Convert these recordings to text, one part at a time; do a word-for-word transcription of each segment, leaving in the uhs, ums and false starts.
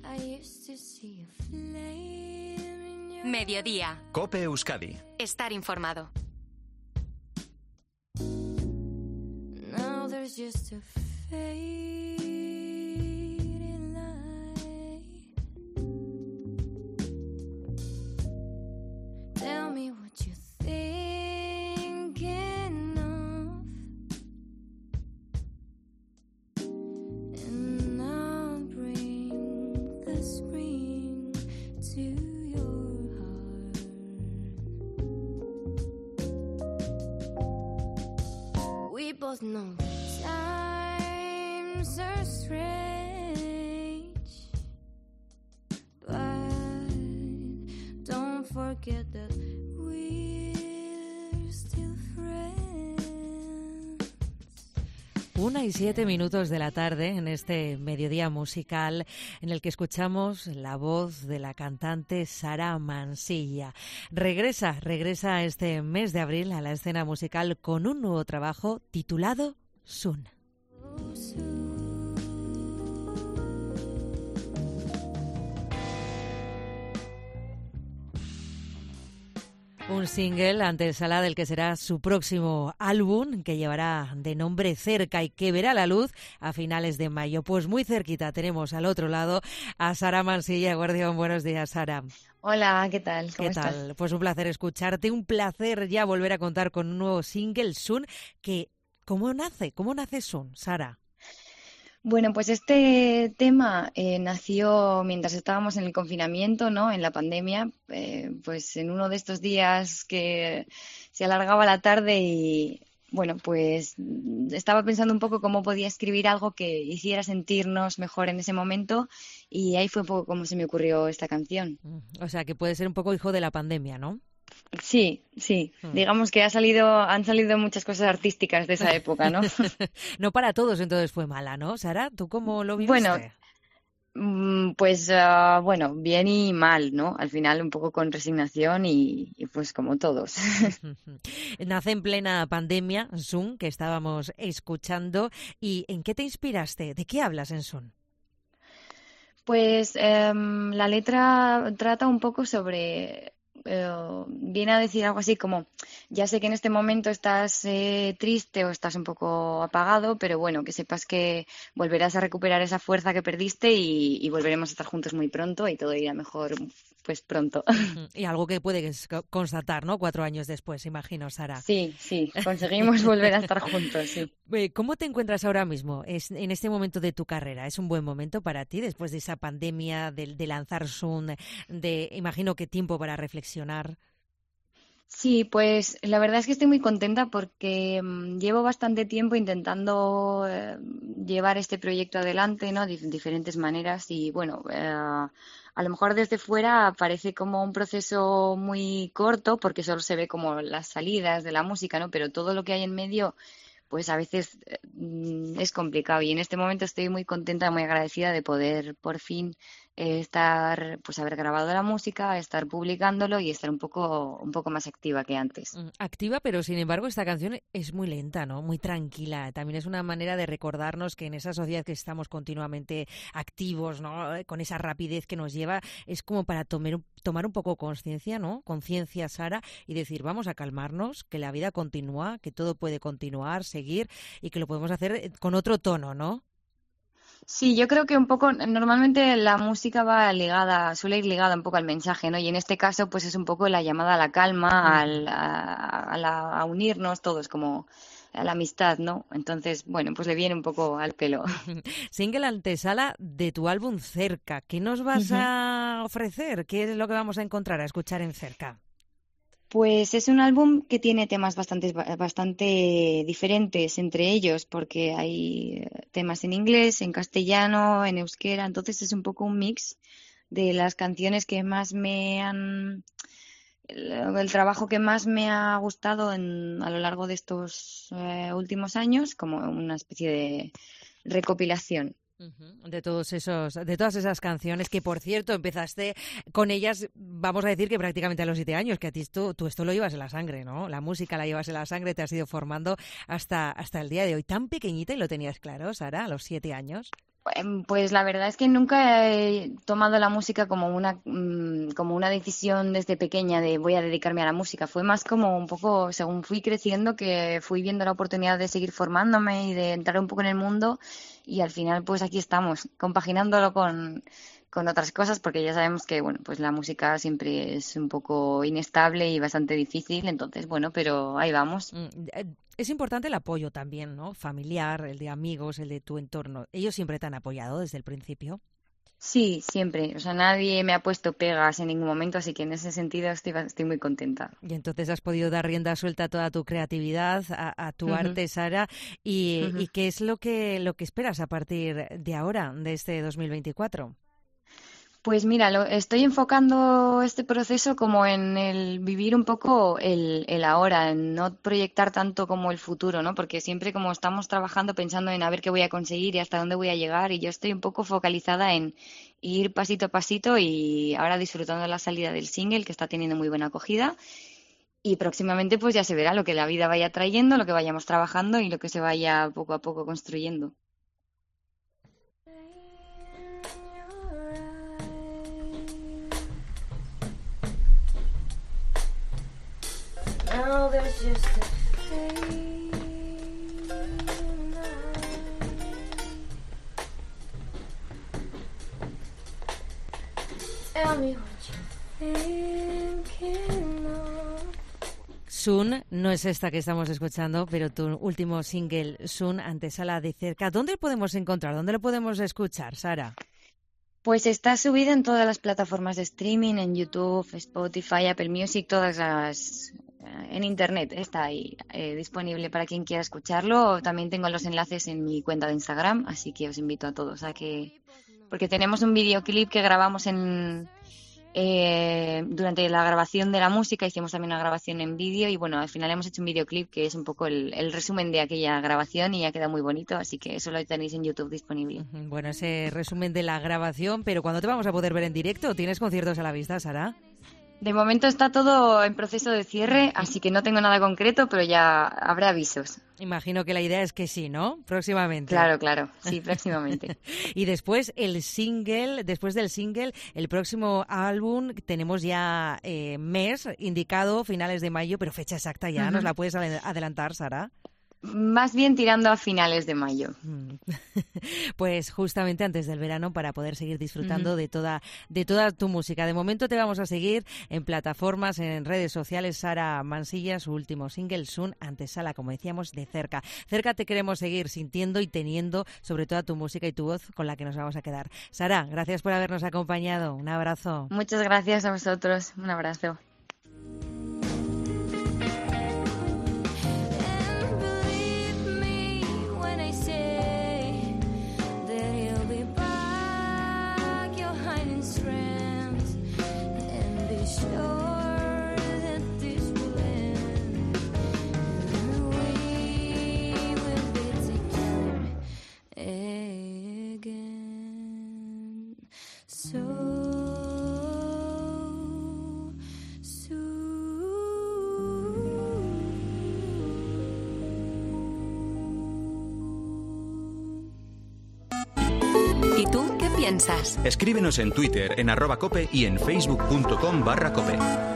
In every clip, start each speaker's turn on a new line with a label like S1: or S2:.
S1: Mediodía.
S2: COPE Euskadi.
S1: Estar informado.
S3: Now there's just a fading light. Tell me what you're thinking of, and I'll bring the spring to your heart. We both know times are strange, but don't forget that we're still friends.
S4: Una y siete minutos de la tarde en este mediodía musical en el que escuchamos la voz de la cantante Sara Mansilla. Regresa, regresa este mes de abril a la escena musical con un nuevo trabajo titulado Sun. Un single antesala del que será su próximo álbum, que llevará de nombre Cerca y que verá la luz a finales de mayo. Pues muy cerquita tenemos al otro lado a Sara Mansilla. Guardián, buenos días, Sara.
S5: Hola, ¿qué tal? ¿Cómo
S4: ¿Qué
S5: estás?
S4: tal? Pues un placer escucharte, un placer ya volver a contar con un nuevo single, Sun, que ¿cómo nace? ¿Cómo nace Sun, Sara?
S5: Bueno, pues este tema eh, nació mientras estábamos en el confinamiento, ¿no? En la pandemia, eh, pues en uno de estos días que se alargaba la tarde y, bueno, pues estaba pensando un poco cómo podía escribir algo que hiciera sentirnos mejor en ese momento y ahí fue un poco como se me ocurrió esta canción.
S4: O sea, que puede ser un poco hijo de la pandemia, ¿no?
S5: Sí, sí. Hmm. Digamos que ha salido, han salido muchas cosas artísticas de esa época, ¿no?
S4: No para todos entonces fue mala, ¿no? Sara, ¿tú cómo lo viviste?
S5: Bueno, pues uh, bueno, bien y mal, ¿no? Al final un poco con resignación y, y pues como todos.
S4: Nace en plena pandemia, Sun, que estábamos escuchando. ¿Y en qué te inspiraste? ¿De qué hablas en Sun?
S5: Pues eh, la letra trata un poco sobre... Uh, viene a decir algo así como, ya sé que en este momento estás eh, triste o estás un poco apagado, pero bueno, que sepas que volverás a recuperar esa fuerza que perdiste y, y volveremos a estar juntos muy pronto y todo irá mejor pues pronto.
S4: Y algo que puedes constatar, ¿no? Cuatro años después, imagino, Sara.
S5: Sí, sí, conseguimos volver a estar juntos, sí.
S4: ¿Cómo te encuentras ahora mismo es, en este momento de tu carrera? ¿Es un buen momento para ti después de esa pandemia, de, de lanzar Sun, de, imagino que tiempo para reflexionar?
S5: Sí, pues la verdad es que estoy muy contenta porque um, llevo bastante tiempo intentando eh, llevar este proyecto adelante, ¿no? De diferentes maneras y bueno, eh, a lo mejor desde fuera parece como un proceso muy corto porque solo se ve como las salidas de la música, ¿no? Pero todo lo que hay en medio, pues a veces eh, es complicado y en este momento estoy muy contenta, muy agradecida de poder por fin eh, estar, pues haber grabado la música, estar publicándolo y estar un poco, un poco más activa que antes.
S4: Activa, pero sin embargo esta canción es muy lenta, ¿no? Muy tranquila. También es una manera de recordarnos que en esa sociedad que estamos continuamente activos, ¿no? Con esa rapidez que nos lleva, es como para tomar, tomar un poco conciencia, ¿no? Conciencia, Sara, y decir, vamos a calmarnos, que la vida continúa, que todo puede continuar, seguir y que lo podemos hacer con otro tono, ¿no?
S5: Sí, yo creo que un poco, normalmente la música va ligada, suele ir ligada un poco al mensaje, ¿no? Y en este caso, pues es un poco la llamada a la calma, al, a, a, la, a unirnos todos, como a la amistad, ¿no? Entonces, bueno, pues le viene un poco al pelo.
S4: Single antesala de tu álbum Cerca. ¿Qué nos vas a ofrecer? ¿Qué es lo que vamos a encontrar, a escuchar en Cerca?
S5: Pues es un álbum que tiene temas bastante, bastante diferentes entre ellos, porque hay temas en inglés, en castellano, en euskera, entonces es un poco un mix de las canciones que más me han... El, el trabajo que más me ha gustado en, a lo largo de estos eh, últimos años, como una especie de recopilación.
S4: De todos esos, de todas esas canciones que, por cierto, empezaste con ellas, vamos a decir que prácticamente a los siete años, que a ti esto, tú esto lo llevas en la sangre, ¿no? La música la llevas en la sangre, te has ido formando hasta, hasta el día de hoy. Tan pequeñita y lo tenías claro, Sara, a los siete años.
S5: Em, Pues la verdad es que nunca he tomado la música como una, mm, como una decisión desde pequeña de voy a dedicarme a la música. Fue más como un poco, según fui creciendo, que fui viendo la oportunidad de seguir formándome y de entrar un poco en el mundo y al final pues aquí estamos, compaginándolo con, con otras cosas porque ya sabemos que bueno, pues la música siempre es un poco inestable y bastante difícil, entonces bueno, pero ahí vamos.
S4: Mm, eh, Es importante el apoyo también, ¿no? Familiar, el de amigos, el de tu entorno. ¿Ellos siempre te han apoyado desde el principio?
S5: Sí, siempre. O sea, nadie me ha puesto pegas en ningún momento, así que en ese sentido estoy, ba- estoy muy contenta.
S4: Y entonces has podido dar rienda suelta a toda tu creatividad, a, a tu
S5: Ujú,
S4: arte, Sara. Y,
S5: ujú.
S4: ¿Y qué es lo que, lo que esperas a partir de ahora, de este dos mil veinticuatro?
S5: Pues mira, lo, estoy enfocando este proceso como en el vivir un poco el, el ahora, en no proyectar tanto como el futuro, ¿no? Porque siempre como estamos trabajando pensando en a ver qué voy a conseguir y hasta dónde voy a llegar, y yo estoy un poco focalizada en ir pasito a pasito y ahora disfrutando la salida del single, que está teniendo muy buena acogida, y próximamente pues ya se verá lo que la vida vaya trayendo, lo que vayamos trabajando y lo que se vaya poco a poco construyendo.
S3: Now there's just a fading light. Tell me what you're thinking of.
S4: Soon no es esta que estamos escuchando, pero tu último single, Soon, antesala de cerca. ¿Dónde lo podemos encontrar? ¿Dónde lo podemos escuchar, Sara?
S5: Pues está subida en todas las plataformas de streaming, en YouTube, Spotify, Apple Music, todas las... En Internet está ahí eh, disponible para quien quiera escucharlo. También tengo los enlaces en mi cuenta de Instagram, así que os invito a todos a que... Porque tenemos un videoclip que grabamos en... eh, durante la grabación de la música, hicimos también una grabación en vídeo y bueno, al final hemos hecho un videoclip que es un poco el, el resumen de aquella grabación y ya queda muy bonito, así que eso lo tenéis en YouTube disponible.
S4: Ujú, bueno, ese resumen de la grabación, pero ¿cuándo te vamos a poder ver en directo? ¿Tienes conciertos a la vista, Sara?
S5: De momento está todo en proceso de cierre, así que no tengo nada concreto, pero ya habrá avisos.
S4: Imagino que la idea es que sí, ¿no? Próximamente.
S5: Claro, claro, sí, próximamente.
S4: Y después el single, después del single, el próximo álbum, tenemos ya eh, mes indicado, finales de mayo, pero fecha exacta ya, ¿nos
S5: Ujú.
S4: la puedes adel- adelantar, Sara?
S5: Más bien tirando a finales de mayo.
S4: Mm. Pues justamente antes del verano para poder seguir disfrutando
S5: Ujú.
S4: de toda de toda tu música. De momento te vamos a seguir en plataformas, en redes sociales. Sara Mansilla, su último single, Soon, antesala, como decíamos, de cerca. Cerca te queremos seguir sintiendo y teniendo sobre toda tu música y tu voz con la que nos vamos a quedar. Sara, gracias por habernos acompañado. Un abrazo.
S5: Muchas gracias a vosotros. Un abrazo.
S3: And believe me when I say that he'll be back, your hiding strands, and be sure that this will end. We will be together again. So
S1: ¿Y tú qué piensas?
S2: Escríbenos en Twitter, en arroba cope y en facebook.com barra cope.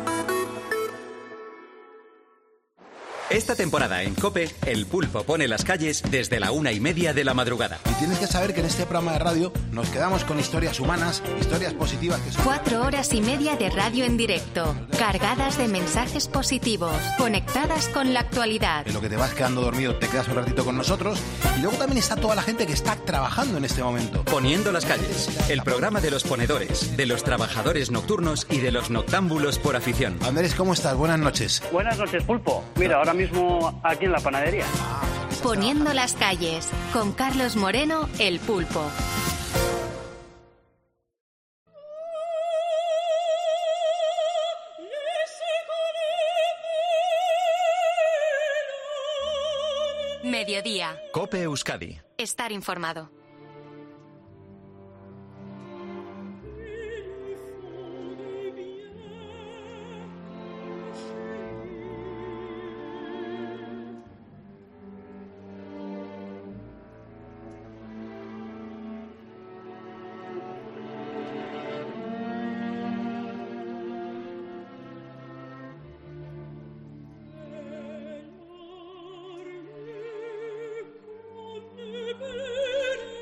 S2: Esta temporada en COPE, El Pulpo pone las calles desde la una y media de la madrugada.
S6: Y tienes que saber que en este programa de radio nos quedamos con historias humanas, historias positivas que son...
S1: Cuatro horas y media de radio en directo, cargadas de mensajes positivos, conectadas con la actualidad.
S6: En lo que te vas quedando dormido te quedas un ratito con nosotros. Y luego también está toda la gente que está trabajando en este momento.
S2: Poniendo las calles, el programa de los ponedores, de los trabajadores nocturnos y de los noctámbulos por afición.
S6: Andrés, ¿cómo estás? Buenas noches.
S7: Buenas noches, Pulpo. Mira, ahora mismo aquí en la panadería.
S1: Poniendo las calles, con Carlos Moreno, El Pulpo. Mediodía.
S2: COPE Euskadi.
S1: Estar informado.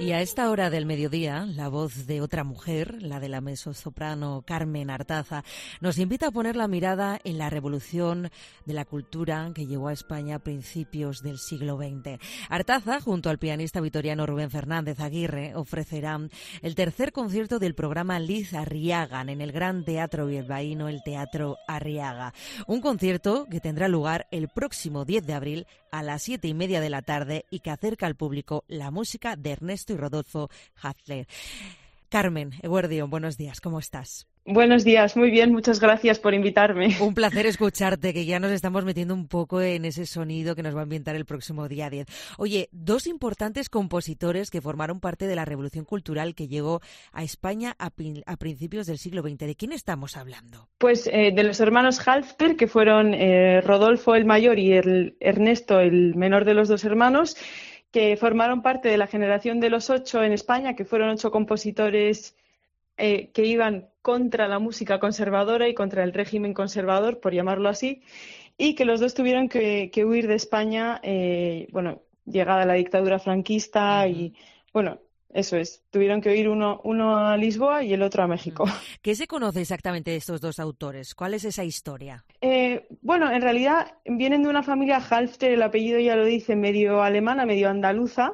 S4: Y a esta hora del mediodía, la voz de otra mujer, la de la mezzosoprano Carmen Artaza, nos invita a poner la mirada en la revolución de la cultura que llegó a España a principios del siglo veinte. Artaza, junto al pianista vitoriano Rubén Fernández Aguirre, ofrecerán el tercer concierto del programa Liz Arriaga en el Gran Teatro Bilbaíno, el Teatro Arriaga. Un concierto que tendrá lugar el próximo diez de abril a las siete y media de la tarde y que acerca al público la música de Ernesto y Rodolfo Hatzler. Carmen Eguerdión, buenos días, ¿cómo estás?
S8: Buenos días, muy bien, muchas gracias por invitarme.
S4: Un placer escucharte, que ya nos estamos metiendo un poco en ese sonido que nos va a ambientar el próximo día diez. Oye, dos importantes compositores que formaron parte de la revolución cultural que llegó a España a, pin- a principios del siglo veinte. ¿De quién estamos hablando?
S8: Pues eh, de los hermanos Halffter, que fueron eh, Rodolfo el mayor y el Ernesto el menor de los dos hermanos, que formaron parte de la generación de los ocho en España, que fueron ocho compositores eh, que iban contra la música conservadora y contra el régimen conservador, por llamarlo así, y que los dos tuvieron que, que huir de España, eh, bueno, llegada la dictadura franquista uh-huh. y, bueno, eso es, tuvieron que huir uno, uno a Lisboa y el otro a México.
S4: ¿Qué se conoce exactamente de estos dos autores? ¿Cuál es esa historia?
S8: Eh, bueno, en realidad vienen de una familia Halffter, el apellido ya lo dice, medio alemana, medio andaluza,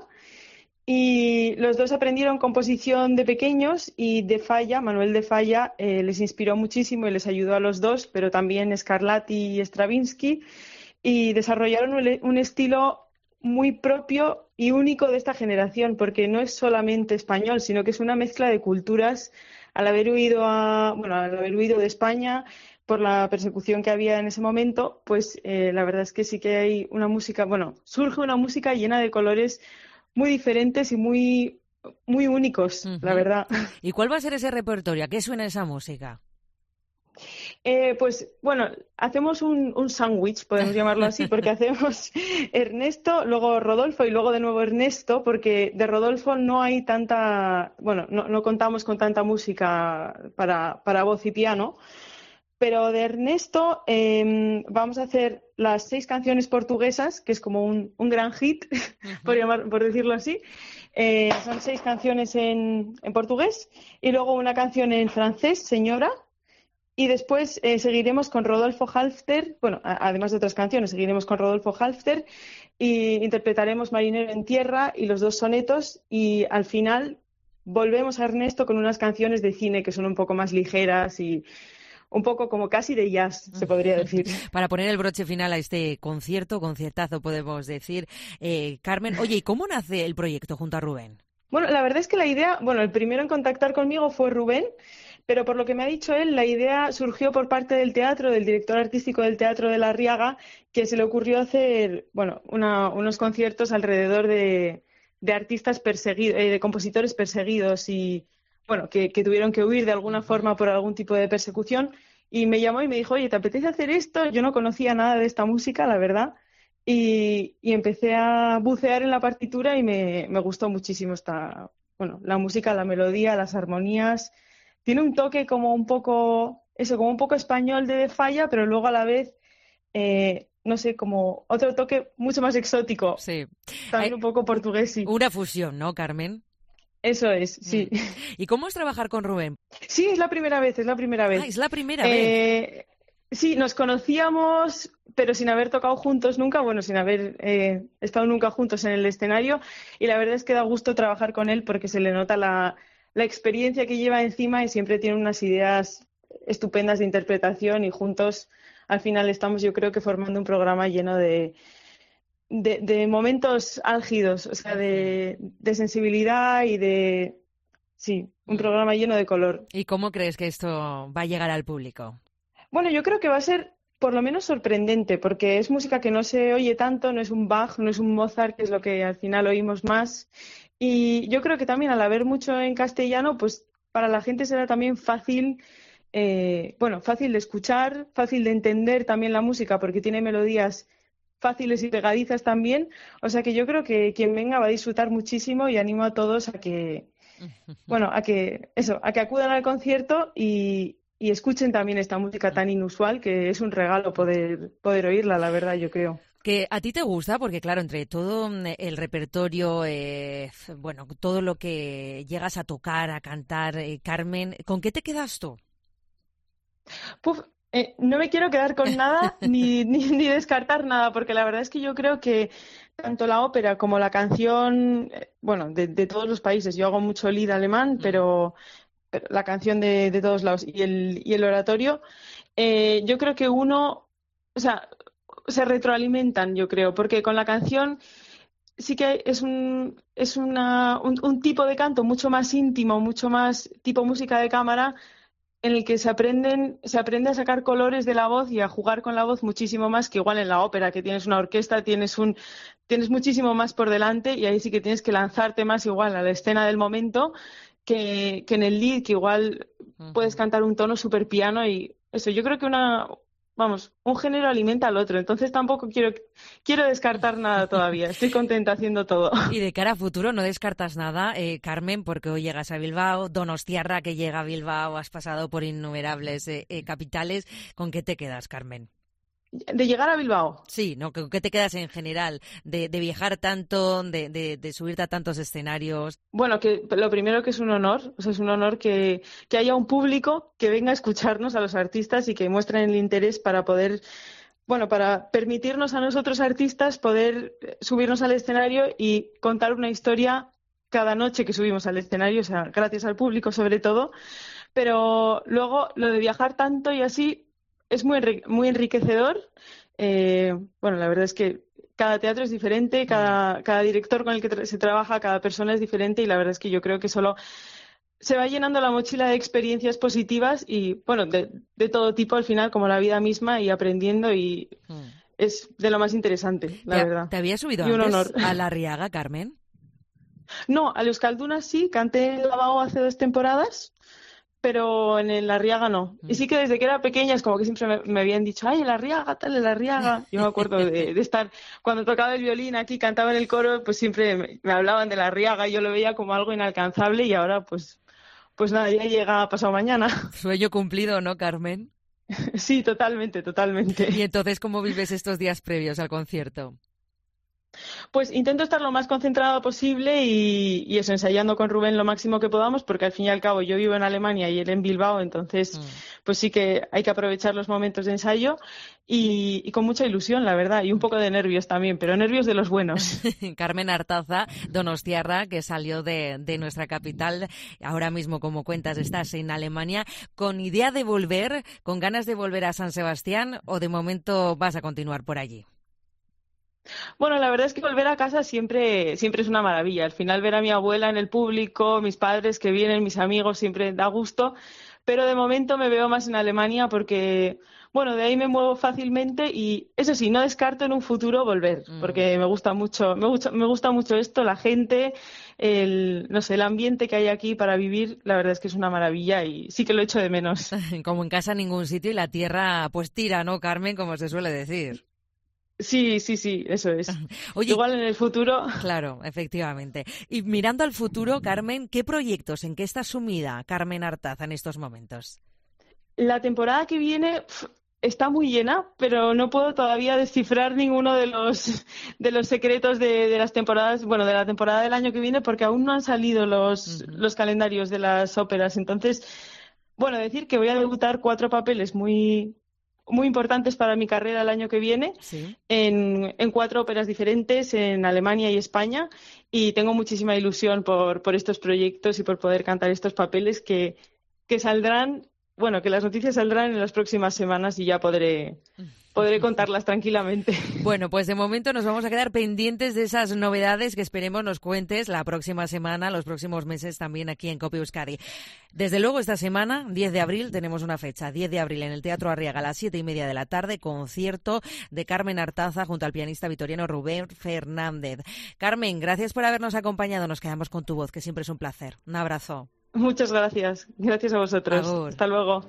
S8: y los dos aprendieron composición de pequeños y de Falla, Manuel de Falla, eh, les inspiró muchísimo y les ayudó a los dos, pero también Scarlatti y Stravinsky, y desarrollaron un, un estilo muy propio y único de esta generación, porque no es solamente español, sino que es una mezcla de culturas. Al haber huido a, bueno, al haber huido de España por la persecución que había en ese momento, pues eh, la verdad es que sí que hay una música, bueno, surge una música llena de colores muy diferentes y muy, muy únicos, uh-huh. la verdad.
S4: ¿Y cuál va a ser ese repertorio? ¿A qué suena esa música?
S8: Eh, pues bueno, hacemos un, un sándwich, podemos llamarlo así, porque hacemos Ernesto, luego Rodolfo y luego de nuevo Ernesto, porque de Rodolfo no hay tanta, bueno, no, no contamos con tanta música para, para voz y piano, pero de Ernesto eh, vamos a hacer las seis canciones portuguesas, que es como un, un gran hit, uh-huh. por, llamar, por decirlo así. Eh, son seis canciones en, en portugués y luego una canción en francés, Señora. Y después eh, seguiremos con Rodolfo Halffter, bueno, a, además de otras canciones, seguiremos con Rodolfo Halffter y interpretaremos Marinero en Tierra y los dos sonetos y al final volvemos a Ernesto con unas canciones de cine que son un poco más ligeras y un poco como casi de jazz, se podría decir.
S4: Para poner el broche final a este concierto, conciertazo podemos decir. Eh, Carmen, oye, ¿y cómo nace el proyecto junto a Rubén?
S8: Bueno, la verdad es que la idea, bueno, el primero en contactar conmigo fue Rubén, pero por lo que me ha dicho él, la idea surgió por parte del teatro, del director artístico del Teatro de la Arriaga, que se le ocurrió hacer, bueno, una, unos conciertos alrededor de, de artistas perseguidos, eh, de compositores perseguidos y, bueno, que, que tuvieron que huir de alguna forma por algún tipo de persecución. Y me llamó y me dijo, oye, ¿te apetece hacer esto? Yo no conocía nada de esta música, la verdad. Y, y empecé a bucear en la partitura y me, me gustó muchísimo esta, bueno, la música, la melodía, las armonías. Tiene un toque como un poco, eso, como un poco español de De Falla, pero luego a la vez, eh, no sé, como otro toque mucho más exótico.
S4: Sí.
S8: También Hay un poco portugués, sí.
S4: Una fusión, ¿no, Carmen?
S8: Eso es, sí.
S4: ¿Y cómo es trabajar con Rubén?
S8: Sí, es la primera vez, es la primera vez.
S4: Ah, es la primera
S8: eh, vez. Sí, nos conocíamos, pero sin haber tocado juntos nunca, bueno, sin haber eh, estado nunca juntos en el escenario. Y la verdad es que da gusto trabajar con él porque se le nota la... la experiencia que lleva encima y siempre tiene unas ideas estupendas de interpretación y juntos al final estamos yo creo que formando un programa lleno de, de, de momentos álgidos, o sea, de, de sensibilidad y de... Sí, un programa lleno de color.
S4: ¿Y cómo crees que esto va a llegar al público?
S8: Bueno, yo creo que va a ser por lo menos sorprendente, porque es música que no se oye tanto, no es un Bach, no es un Mozart, que es lo que al final oímos más. Y yo creo que también al haber mucho en castellano, pues para la gente será también fácil, eh, bueno, fácil de escuchar, fácil de entender también la música, porque tiene melodías fáciles y pegadizas también. O sea que yo creo que quien venga va a disfrutar muchísimo y animo a todos a que, bueno, a que eso, a que acudan al concierto y, y escuchen también esta música tan inusual, que es un regalo poder, poder oírla, la verdad, yo creo.
S4: Que a ti te gusta, porque claro, entre todo mm, el repertorio, eh, bueno, todo lo que llegas a tocar, a cantar, eh, Carmen, ¿con qué te quedas tú?
S8: Puf, eh, no me quiero quedar con nada ni, ni, ni descartar nada, porque la verdad es que yo creo que tanto la ópera como la canción, eh, bueno, de, de todos los países, yo hago mucho lied alemán, pero, pero la canción de, de todos lados y el, y el oratorio, eh, yo creo que uno, o sea, se retroalimentan, yo creo, porque con la canción sí que es un, es una, un, un tipo de canto mucho más íntimo, mucho más tipo música de cámara, en el que se aprenden, se aprende a sacar colores de la voz y a jugar con la voz muchísimo más que igual en la ópera, que tienes una orquesta, tienes un, tienes muchísimo más por delante y ahí sí que tienes que lanzarte más igual a la escena del momento que, que en el lead, que igual puedes cantar un tono súper piano y eso, yo creo que una, vamos, un género alimenta al otro, entonces tampoco quiero, quiero descartar nada todavía, estoy contenta haciendo todo.
S4: Y de cara a futuro, no descartas nada, eh, Carmen, porque hoy llegas a Bilbao, Donostiarra, que llega a Bilbao, has pasado por innumerables eh, eh, capitales. ¿Con qué te quedas, Carmen?
S8: De llegar a Bilbao.
S4: Sí, ¿no? ¿Con qué te quedas en general? De, de viajar tanto, de, de, de subirte a tantos escenarios.
S8: Bueno, que lo primero que es un honor, o sea, es un honor que, que haya un público que venga a escucharnos a los artistas y que muestren el interés para poder, bueno, para permitirnos a nosotros artistas poder subirnos al escenario y contar una historia cada noche que subimos al escenario, o sea, gracias al público sobre todo. Pero luego lo de viajar tanto y así es muy, enri- muy enriquecedor. Eh, bueno, la verdad es que cada teatro es diferente, cada, cada director con el que tra- se trabaja, cada persona es diferente y la verdad es que yo creo que solo se va llenando la mochila de experiencias positivas y, bueno, de, de todo tipo al final, como la vida misma y aprendiendo y es de lo más interesante, la
S4: ¿Te,
S8: verdad.
S4: ¿Te habías subido
S8: Y un
S4: antes
S8: honor.
S4: a La Riaga, Carmen?
S8: No, a Euskaldunas sí, canté en Lavao hace dos temporadas, pero en el Arriaga no. Y sí que desde que era pequeña es como que siempre me, me habían dicho, ay, el Arriaga, tal, el Arriaga. Yo me acuerdo de, de estar, cuando tocaba el violín aquí, cantaba en el coro, pues siempre me, me hablaban del Arriaga y yo lo veía como algo inalcanzable y ahora pues, pues nada, ya llega pasado mañana.
S4: Sueño cumplido, ¿no, Carmen?
S8: Sí, totalmente, totalmente.
S4: ¿Y entonces cómo vives estos días previos al concierto?
S8: Pues intento estar lo más concentrado posible y, y eso, ensayando con Rubén lo máximo que podamos, porque al fin y al cabo yo vivo en Alemania y él en Bilbao, entonces mm. pues sí que hay que aprovechar los momentos de ensayo y, y con mucha ilusión, la verdad, y un poco de nervios también, pero nervios de los buenos.
S4: Carmen Artaza, donostiarra, que salió de, de nuestra capital, ahora mismo, como cuentas, estás en Alemania, ¿con idea de volver, con ganas de volver a San Sebastián o de momento vas a continuar por allí?
S8: Bueno, la verdad es que volver a casa siempre, siempre es una maravilla. Al final ver a mi abuela en el público, mis padres que vienen, mis amigos, siempre da gusto. Pero de momento me veo más en Alemania porque, bueno, de ahí me muevo fácilmente y eso sí, no descarto en un futuro volver, porque me gusta mucho, me gusta, me gusta mucho esto, la gente, el, no sé, el ambiente que hay aquí para vivir, la verdad es que es una maravilla y sí que lo echo de menos.
S4: Como en casa en ningún sitio y la tierra pues tira, ¿no, Carmen? Como se suele decir.
S8: Sí, sí, sí, eso es.
S4: Oye,
S8: igual en el futuro.
S4: Claro, efectivamente. Y mirando al futuro, Carmen, ¿qué proyectos, en qué está sumida Carmen Artaza en estos momentos?
S8: La temporada que viene pf, está muy llena, pero no puedo todavía descifrar ninguno de los de los secretos de, de las temporadas, bueno, de la temporada del año que viene, porque aún no han salido los, uh-huh. los calendarios de las óperas. Entonces, bueno, decir que voy a debutar cuatro papeles muy muy importantes para mi carrera el año que viene,
S4: ¿sí?
S8: en, en cuatro óperas diferentes en Alemania y España, y tengo muchísima ilusión por, por estos proyectos y por poder cantar estos papeles que, que saldrán, bueno, que las noticias saldrán en las próximas semanas y ya podré... Podré contarlas tranquilamente.
S4: Bueno, pues de momento nos vamos a quedar pendientes de esas novedades que esperemos nos cuentes la próxima semana, los próximos meses también aquí en Cope Euskadi. Desde luego esta semana, diez de abril, tenemos una fecha, diez de abril en el Teatro Arriaga a las siete y media de la tarde, concierto de Carmen Artaza junto al pianista vitoriano Rubén Fernández. Carmen, gracias por habernos acompañado, nos quedamos con tu voz, que siempre es un placer. Un abrazo.
S8: Muchas gracias, gracias a vosotros.
S4: Agur.
S8: Hasta luego.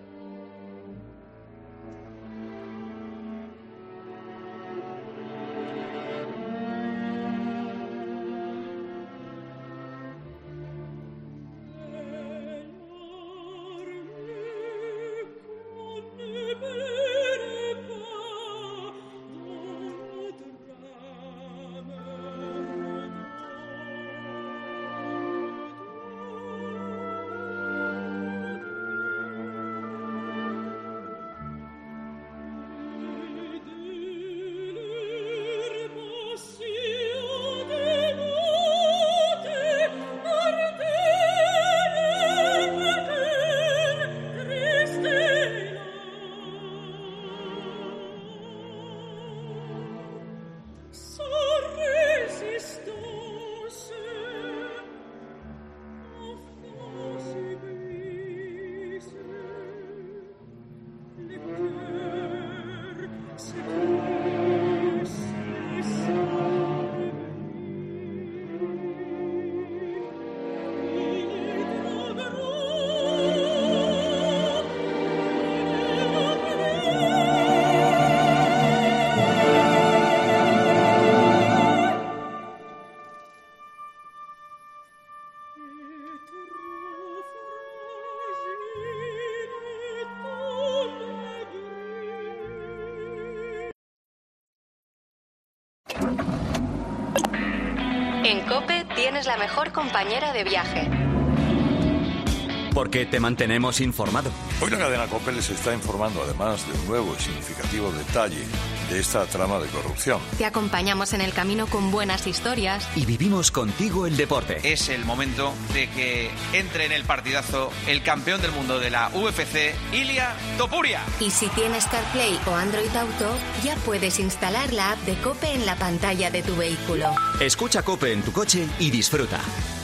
S1: es la mejor compañera de viaje.
S2: Porque te mantenemos informado.
S9: Hoy la cadena COPE les está informando además de un nuevo y significativo detalle de esta trama de corrupción.
S1: Te acompañamos en el camino con buenas historias.
S2: Y vivimos contigo el deporte.
S10: Es el momento de que entre en el partidazo el campeón del mundo de la U F C, Ilia Topuria.
S1: Y si tienes CarPlay o Android Auto, ya puedes instalar la app de COPE en la pantalla de tu vehículo.
S2: Escucha COPE en tu coche y disfruta.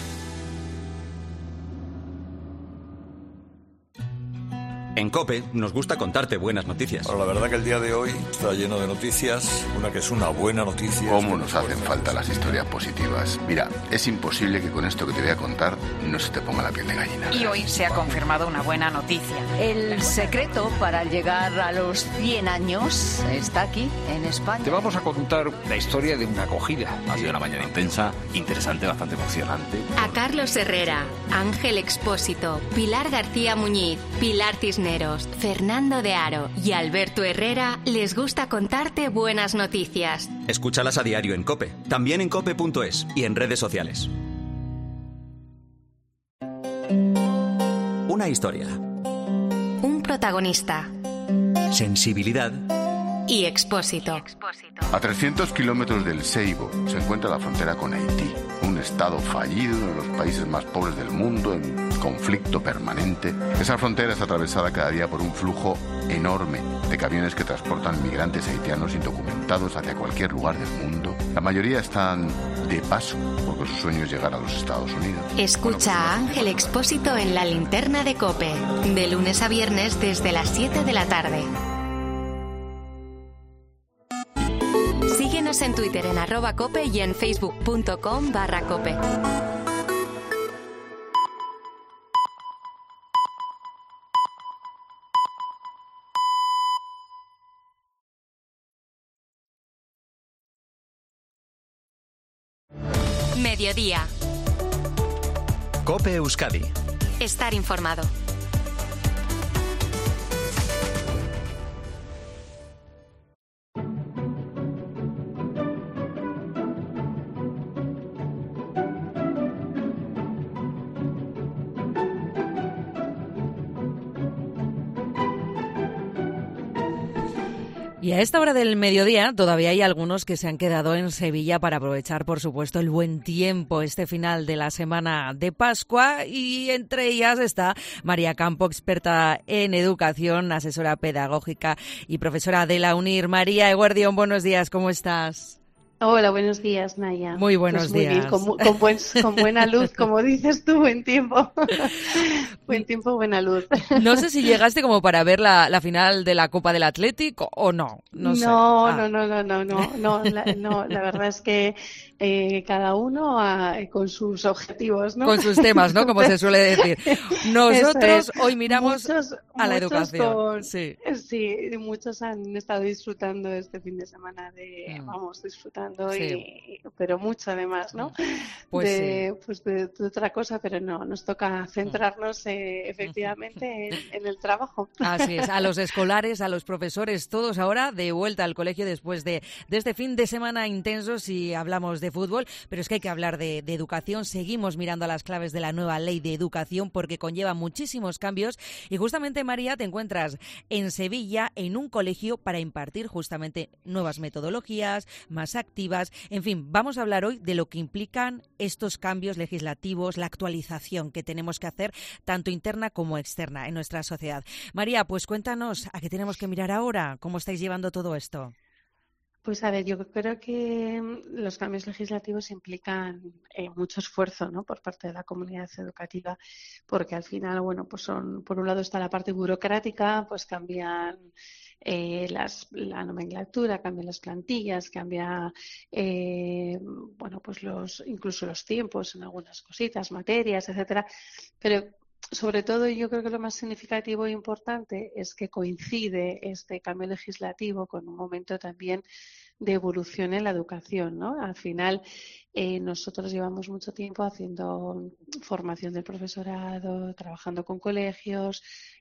S2: En COPE nos gusta contarte buenas noticias.
S9: Pero la verdad que el día de hoy está lleno de noticias. Una que es una buena noticia.
S11: ¿Cómo nos hacen falta las historias positivas? Mira, es imposible que con esto que te voy a contar no se te ponga la piel de gallina.
S12: Y hoy se ha confirmado una buena noticia. El secreto para llegar a los cien años está aquí, en España.
S13: Te vamos a contar la historia de una acogida. Ha sido una mañana intensa, interesante, bastante emocionante.
S1: A Carlos Herrera, Ángel Expósito, Pilar García Muñiz, Pilar Cisneros, Fernando de Aro y Alberto Herrera les gusta contarte buenas noticias.
S2: Escúchalas a diario en COPE, también en cope punto es y en redes sociales. Una historia.
S1: Un protagonista.
S2: Sensibilidad.
S1: Y Expósito.
S11: A trescientos kilómetros del Seibo se encuentra la frontera con Haití, un estado fallido, uno de los países más pobres del mundo, en conflicto permanente. Esa frontera es atravesada cada día por un flujo enorme de camiones que transportan migrantes haitianos indocumentados hacia cualquier lugar del mundo. La mayoría están de paso, porque su sueño es llegar a los Estados Unidos.
S1: Escucha bueno, pues, a Ángel Expósito en la linterna de COPE, de lunes a viernes desde las siete de la tarde. Síguenos en Twitter en arroba cope y en facebook punto com barra cope. Mediodía.
S2: COPE Euskadi.
S1: Estar informado.
S4: Y a esta hora del mediodía todavía hay algunos que se han quedado en Sevilla para aprovechar, por supuesto, el buen tiempo este final de la semana de Pascua, y entre ellas está María Campo, experta en educación, asesora pedagógica y profesora de la UNIR. María Eguardión, buenos días, ¿cómo estás?
S14: Hola, buenos días, Naya.
S4: Muy buenos
S14: pues muy
S4: días.
S14: Bien, con, con, buen, con buena luz, como dices tú, buen tiempo. Buen tiempo, buena luz.
S4: No sé si llegaste como para ver la, la final de la Copa del Atlético o no. No,
S14: no,
S4: sé.
S14: no,
S4: Ah.
S14: no, no, no, no, no, no, la, no, la verdad es que eh, cada uno a, con sus objetivos, ¿no?
S4: Con sus temas, ¿no? Como se suele decir. Nosotros
S14: Eso es.
S4: hoy miramos
S14: Muchos,
S4: a la
S14: muchos
S4: educación.
S14: con-
S4: Sí.
S14: Sí, muchos han estado disfrutando este fin de semana de,
S4: Mm.
S14: vamos, disfrutando,
S4: Sí.
S14: y, pero mucho además, ¿no?
S4: Pues
S14: de, pues de, de otra cosa, pero no, nos toca centrarnos eh, efectivamente en, en el trabajo.
S4: Así es, a los escolares, a los profesores, todos ahora de vuelta al colegio después de, de este fin de semana intenso si hablamos de fútbol, pero es que hay que hablar de, de educación. Seguimos mirando a las claves de la nueva ley de educación porque conlleva muchísimos cambios y justamente, María, te encuentras en Sevilla en un colegio para impartir justamente nuevas metodologías, más activas. En fin, vamos a hablar hoy de lo que implican estos cambios legislativos, la actualización que tenemos que hacer tanto interna como externa en nuestra sociedad. María, pues cuéntanos a qué tenemos que mirar ahora, cómo estáis llevando todo esto.
S14: Pues a ver, yo creo que mm, los cambios legislativos implican eh, mucho esfuerzo, ¿no? Por parte de la comunidad educativa, porque al final, bueno, pues son, por un lado está la parte burocrática, pues cambian eh, las, la nomenclatura, cambian las plantillas, cambia, eh, bueno, pues los, incluso los tiempos en algunas cositas, materias, etcétera. Pero sobre todo, yo creo que lo más significativo e importante es que coincide este cambio legislativo con un momento también de evolución en la educación, ¿no? Al final, eh, nosotros llevamos mucho tiempo haciendo formación del profesorado, trabajando con colegios,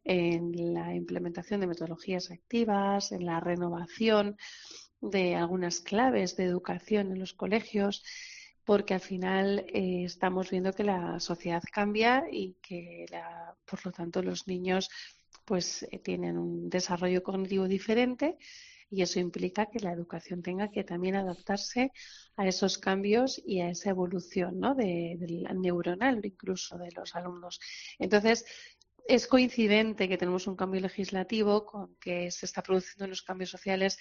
S14: en la implementación de metodologías activas, en la renovación de algunas claves de educación en los colegios. porque al final eh, estamos viendo que la sociedad cambia y que, la, por lo tanto, los niños pues eh, tienen un desarrollo cognitivo diferente y eso implica que la educación tenga que también adaptarse a esos cambios y a esa evolución, ¿no? de, del neuronal incluso de los alumnos. Entonces, es coincidente que tenemos un cambio legislativo con que se está produciendo unos cambios sociales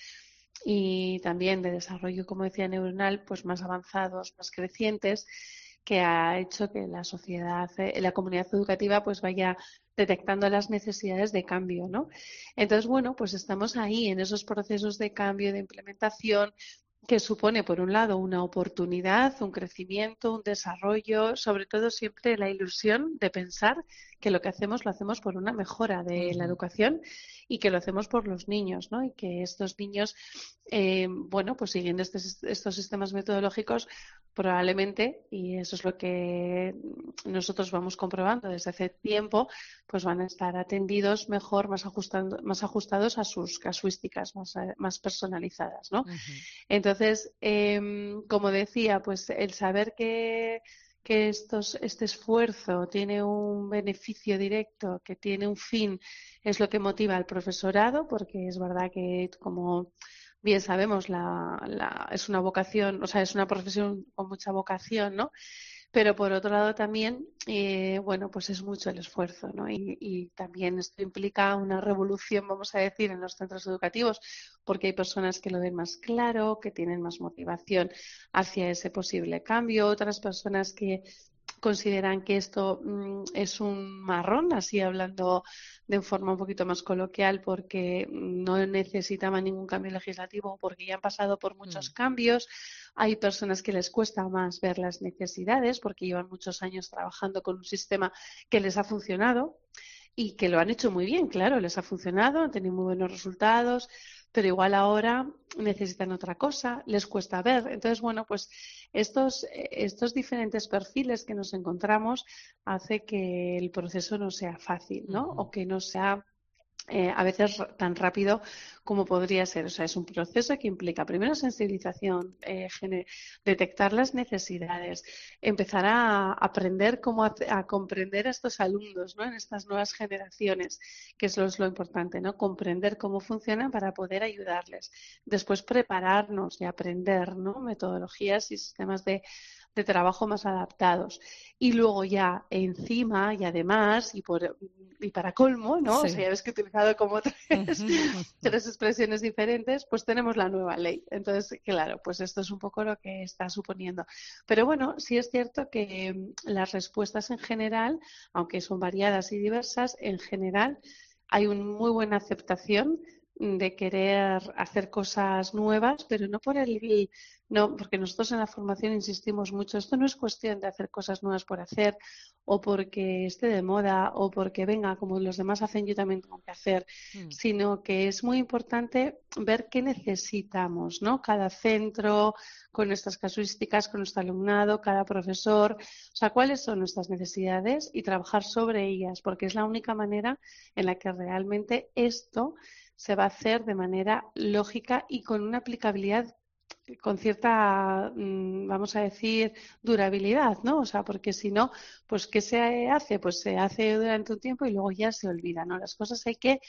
S14: y también de desarrollo, como decía, neuronal, pues más avanzados, más crecientes, que ha hecho que la sociedad, eh, la comunidad educativa, pues vaya detectando las necesidades de cambio, ¿no? Entonces, bueno, pues estamos ahí en esos procesos de cambio, de implementación, que supone, por un lado, una oportunidad, un crecimiento, un desarrollo, sobre todo siempre la ilusión de pensar que lo que hacemos lo hacemos por una mejora de uh-huh. la educación y que lo hacemos por los niños, ¿no? Y que estos niños, eh, bueno, pues siguiendo estos, estos sistemas metodológicos, probablemente, y eso es lo que nosotros vamos comprobando desde hace tiempo, pues van a estar atendidos mejor, más, ajustando, más ajustados a sus casuísticas, más, más personalizadas, ¿no? Uh-huh. Entonces, eh, como decía, pues el saber que que estos, este esfuerzo tiene un beneficio directo, que tiene un fin, es lo que motiva al profesorado, porque es verdad que, como bien sabemos, la, la, es una vocación, o sea, es una profesión con mucha vocación, ¿no? Pero por otro lado también, eh, bueno, pues es mucho el esfuerzo, ¿no? Y, y también esto implica una revolución, vamos a decir, en los centros educativos, porque hay personas que lo ven más claro, que tienen más motivación hacia ese posible cambio, otras personas que consideran que esto mm, es un marrón, así hablando de forma un poquito más coloquial, porque no necesitaban ningún cambio legislativo, porque ya han pasado por muchos mm. cambios. Hay personas que les cuesta más ver las necesidades, porque llevan muchos años trabajando con un sistema que les ha funcionado y que lo han hecho muy bien, claro, les ha funcionado, han tenido muy buenos resultados, pero igual ahora necesitan otra cosa, les cuesta ver. Entonces, bueno, pues estos, estos diferentes perfiles que nos encontramos hace que el proceso no sea fácil, ¿no? Uh-huh. O que no sea eh, a veces tan rápido como podría ser. O sea, es un proceso que implica primero sensibilización, eh, gener- detectar las necesidades, empezar a aprender cómo a, a comprender a estos alumnos, ¿no? En estas nuevas generaciones, que eso es lo importante, ¿no? Comprender cómo funcionan para poder ayudarles. Después prepararnos y aprender, ¿no? Metodologías y sistemas de de trabajo más adaptados. Y luego ya encima y además, y por y para colmo, ¿no? Sí. O sea, ya ves que he utilizado como tres, tres expresiones diferentes, pues tenemos la nueva ley. Entonces, claro, pues esto es un poco lo que está suponiendo. Pero bueno, sí es cierto que las respuestas en general, aunque son variadas y diversas, en general hay una muy buena aceptación de querer hacer cosas nuevas, pero no por el no, porque nosotros en la formación insistimos mucho, esto no es cuestión de hacer cosas nuevas por hacer o porque esté de moda o porque venga, como los demás hacen, yo también tengo que hacer, mm. sino que es muy importante ver qué necesitamos, ¿no? Cada centro, con nuestras casuísticas, con nuestro alumnado, cada profesor, o sea, cuáles son nuestras necesidades y trabajar sobre ellas, porque es la única manera en la que realmente esto se va a hacer de manera lógica y con una aplicabilidad con cierta, vamos a decir, durabilidad, ¿no? O sea, porque si no, pues ¿qué se hace? Pues se hace durante un tiempo y luego ya se olvida, ¿no? Las cosas hay que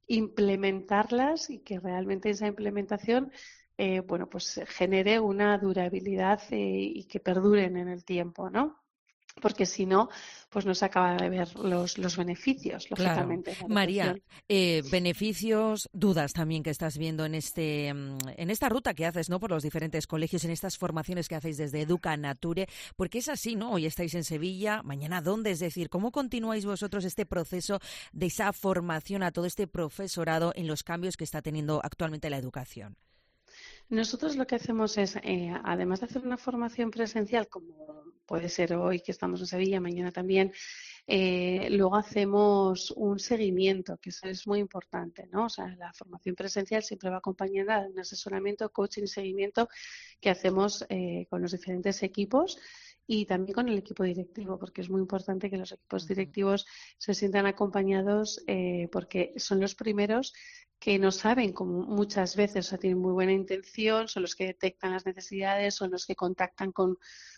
S14: implementarlas y que realmente esa implementación, eh, bueno, pues genere una durabilidad eh, y que perduren en el tiempo, ¿no? Porque si no, pues no se acaba de ver los, los beneficios, lógicamente.
S4: Claro. María, eh, beneficios, dudas también que estás viendo en este en esta ruta que haces, ¿no? Por los diferentes colegios, en estas formaciones que hacéis desde Educa Nature, porque es así, ¿no? Hoy estáis en Sevilla, mañana ¿dónde? Es decir, ¿cómo continuáis vosotros este proceso de esa formación a todo este profesorado en los cambios que está teniendo actualmente la educación?
S14: Nosotros lo que hacemos es, eh, además de hacer una formación presencial, como puede ser hoy que estamos en Sevilla, mañana también, eh, luego hacemos un seguimiento, que eso es muy importante, ¿no? O sea, la formación presencial siempre va acompañada de un asesoramiento, coaching y seguimiento que hacemos eh, con los diferentes equipos y también con el equipo directivo, porque es muy importante que los equipos directivos se sientan acompañados eh, porque son los primeros que no saben, como muchas veces, o sea, tienen muy buena intención, son los que detectan las necesidades, son los que contactan con,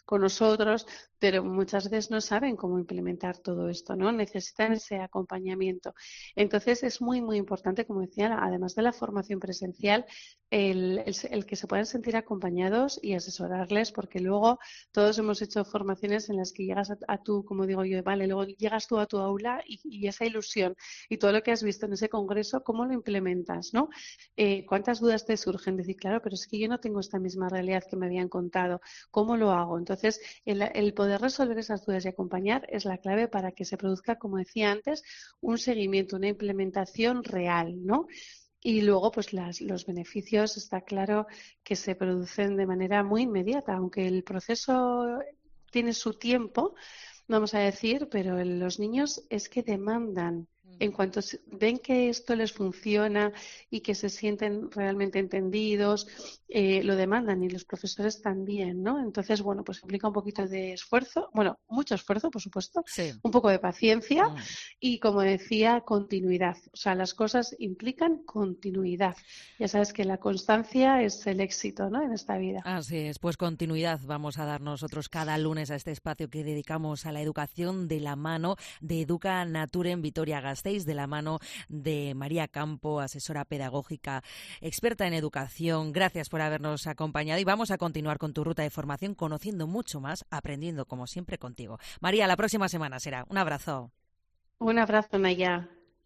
S14: con nosotros, pero muchas veces no saben cómo implementar todo esto, ¿no? Necesitan ese acompañamiento. Entonces es muy, muy importante, como decía, además de la formación presencial, el, el, el que se puedan sentir acompañados y asesorarles, porque luego todos hemos hecho formaciones en las que llegas a, a tu, como digo yo, vale, luego llegas tú a tu aula y, y esa ilusión y todo lo que has visto en ese congreso, ¿cómo lo implementas, no? Eh, ¿Cuántas dudas te surgen? Decir, claro, pero es que yo no tengo esta misma realidad que me habían contado, ¿cómo lo hago? Entonces, el, el poder resolver esas dudas y acompañar es la clave para que se produzca, como decía antes, un seguimiento, una implementación real, ¿no? Y luego, pues las, los beneficios, está claro que se producen de manera muy inmediata, aunque el proceso tiene su tiempo, vamos a decir, pero los niños es que demandan, en cuanto ven que esto les funciona y que se sienten realmente entendidos, eh, lo demandan y los profesores también, ¿no? Entonces, bueno, pues implica un poquito de esfuerzo, bueno, mucho esfuerzo, por supuesto,
S4: sí.
S14: un poco de paciencia
S4: Mm.
S14: y, como decía, continuidad. O sea, las cosas implican continuidad. Ya sabes que la constancia es el éxito, ¿no?, en esta vida.
S4: Así es, pues continuidad vamos a dar nosotros cada lunes a este espacio que dedicamos a la educación de la mano de Educa Nature en Vitoria-Gasteiz, de la mano de María Campo, asesora pedagógica, experta en educación. Gracias por habernos acompañado y vamos a continuar con tu ruta de formación, conociendo mucho más, aprendiendo como siempre contigo. María, la próxima semana será. Un abrazo.
S14: Un abrazo, Naya.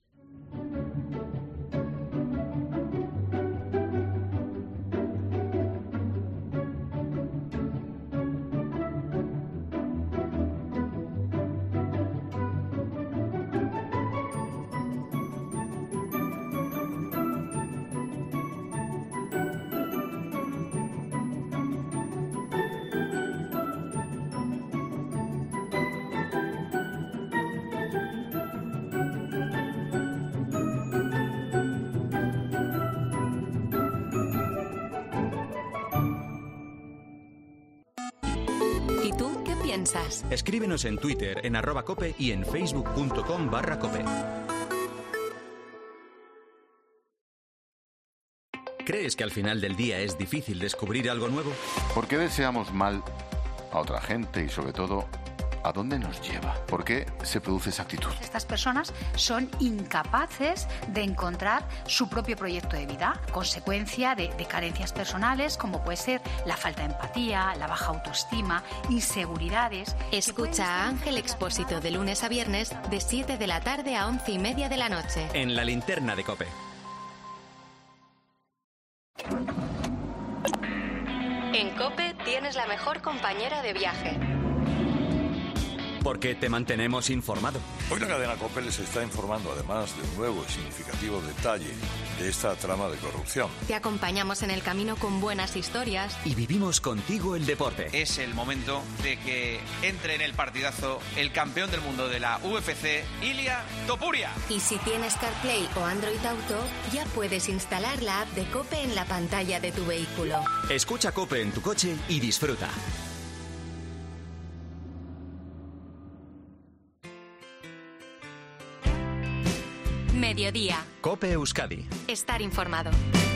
S1: ¿Y tú qué piensas?
S2: Escríbenos en Twitter, en arroba cope y en facebook.com barra cope. ¿Crees que al final del día es difícil descubrir algo nuevo?
S11: ¿Por qué deseamos mal a otra gente y, sobre todo, a dónde nos lleva? ¿Por qué se produce esa actitud?
S12: Estas personas son incapaces de encontrar su propio proyecto de vida, consecuencia de, de carencias personales como puede ser la falta de empatía, la baja autoestima, inseguridades.
S1: Escucha a Ángel Expósito de lunes a viernes de siete de la tarde a once y media de la noche.
S2: En la linterna de cope.
S1: En COPE tienes la mejor compañera de viaje.
S2: Porque te mantenemos informado.
S9: Hoy la cadena COPE les está informando además de un nuevo y significativo detalle de esta trama de corrupción.
S1: Te acompañamos en el camino con buenas historias.
S2: Y vivimos contigo el deporte.
S10: Es el momento de que entre en el partidazo el campeón del mundo de la U F C, Ilia Topuria.
S1: Y si tienes CarPlay o Android Auto, ya puedes instalar la app de COPE en la pantalla de tu vehículo.
S2: Escucha COPE en tu coche y disfruta.
S1: Mediodía.
S2: COPE Euskadi.
S1: Estar informado.